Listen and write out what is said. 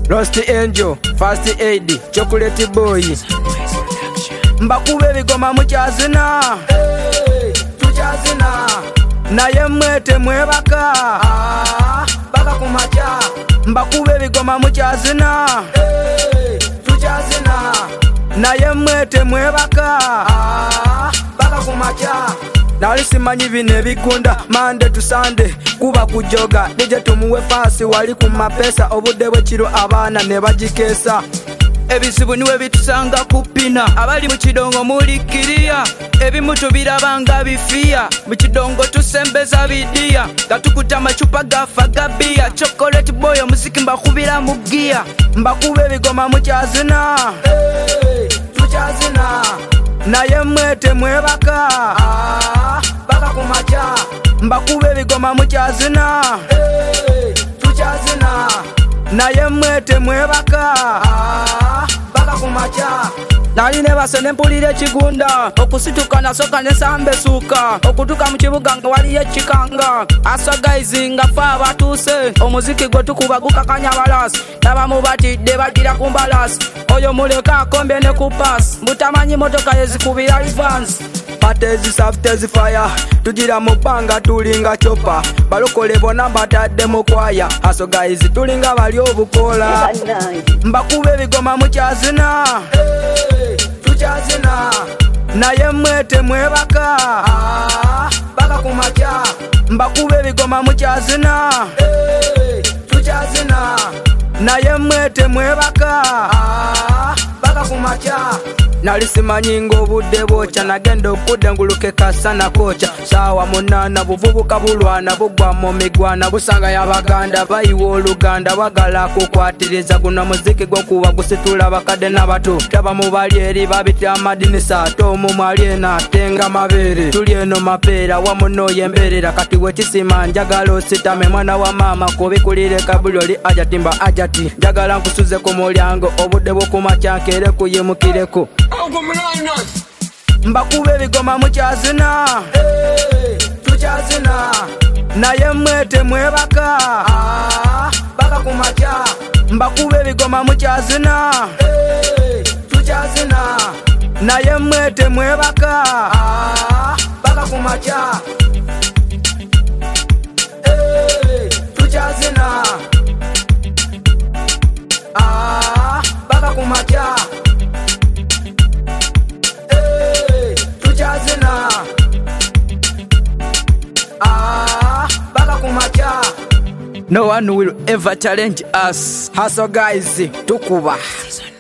Lost Angel, First Aid, Chocolate Boy. Mbakube bigoma mukyazina, tukyazina. Naye mwete mwebaka, baka kumacha. Mbakube bigoma mukyazina, tukyazina. Naye mwete mwebaka, baka kumacha. Nali simanyi bino ebigunda Monday to Sunday kuba kujoga nije tumuwe fasi wali ku mapesa obudde bwe kiro abaana ne bagikeesa ebizibu niwe bitusanga kupina abali mu kidongo mulikiriya ebimu tubirabanga bifiya mu kidongo tusembeza bidiya gatukuta amacupa gafa gabiya Chocolate Boy omuziki mbakubira mu giya mbakube ebigoma mukyazina tukyazina naye mwete mwebaka baka kumacha mbakube bigoma mukyazina tukyazina naye mwete mwebaka baka kumacha nali ne base nempulira ekigunda okusituka nasoka nesambe suka okutuka mu kibuga nga waliyo ekikanga asagaizi nga fe abatuuse omuziki gwe tukuba gukakanya balasi abamu batidde bagira ku mbalasi oyo muleka akombe ne ku paasi mbutamanyi motoka yezikubira rivans patezi saftezi fire tugira mu bbanga tulinga chopa balokole bona batadde mu kwaya asogaizi tulinga bali obukola mbakube bigoma mukyazina tukyazina naye mwete mwebaka baka kumacha mbakube bigoma mukyazina tukyazina naye mwete mwebaka baka kumacha nali simanyi ng'obudde bwokya nagenda okudde nguluke kasana kocha saawa munana buvubuka bulwana bugwa mu migwana busanga y'abaganda bayiwa oluganda bagala kukwatiriza guno muziki gw'okuba gusitula bakadde n'abato taba mu bali eri babita amadinisa ate omumu ali eno ate nga mabeere tuli eno mapeera wamu n'oyemberera kati wekisima njagala ositame mwana wa maama kubikulire kabuli oli ajatimba ajati njagala nkusuze ku mulyango obudde bw'okumakya nkeere kuyimukireko mbakube bigoma mukyazina tukyazina naye mwete mwebaka baka kumacha mbakube bigoma mukyazina tukyazina naye mwete mwebaka baka kumacha tukyazina baka kumacha tukyazina baka kumacha. No one will ever challenge us. Hustle guys, tukuba.